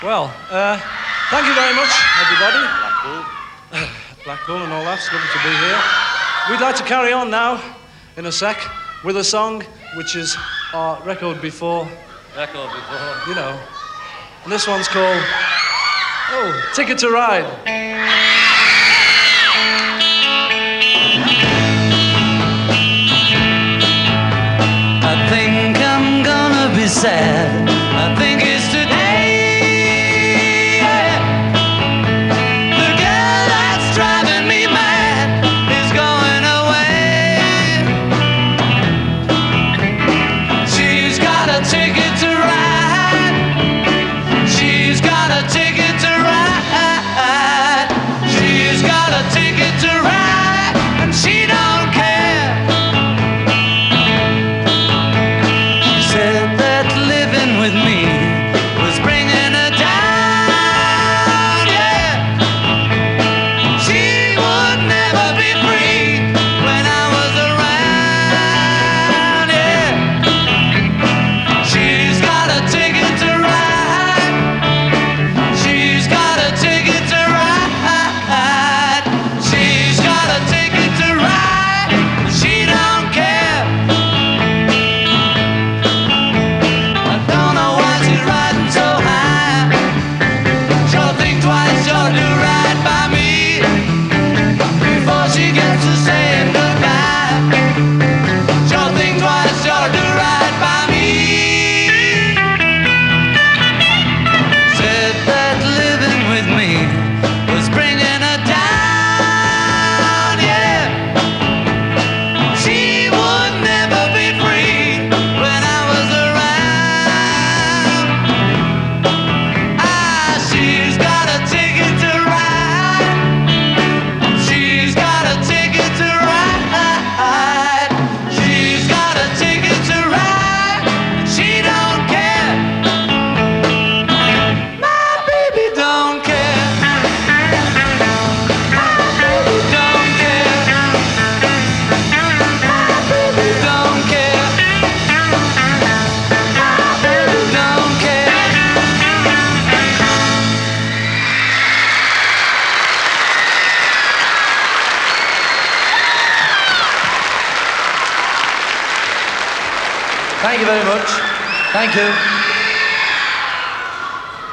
Well, thank you very much, everybody. Blackpool. Blackpool and all that. It's lovely to be here. We'd like to carry on now, in a sec, with a song which is our record before. You know. And this one's called, Ticket to Ride. I think I'm gonna be sad. I think it's today. Yeah. The girl that's driving me mad is going away. She's got a ticket to ride. She's got a ticket to ride. She's got a ticket to ride, and she don't care. She said that living with me was bringing her down, yeah. She would never be free when I was around, yeah. She's got a ticket to ride. She's got a ticket to ride. She's got a ticket to ride. She don't care. I don't know why she's riding so high. Sure think twice, sure do right by me before she gets to saying goodbye. Sure think twice, sure do right by me. Said that living with me was bringing her down, yeah. She would never be free when I was around. She's got a ticket to ride. She's got a ticket to ride. She's got a ticket to ride. She don't care. My baby don't care. My baby don't care. My baby don't care. My baby don't care. Thank you very much. Thank you.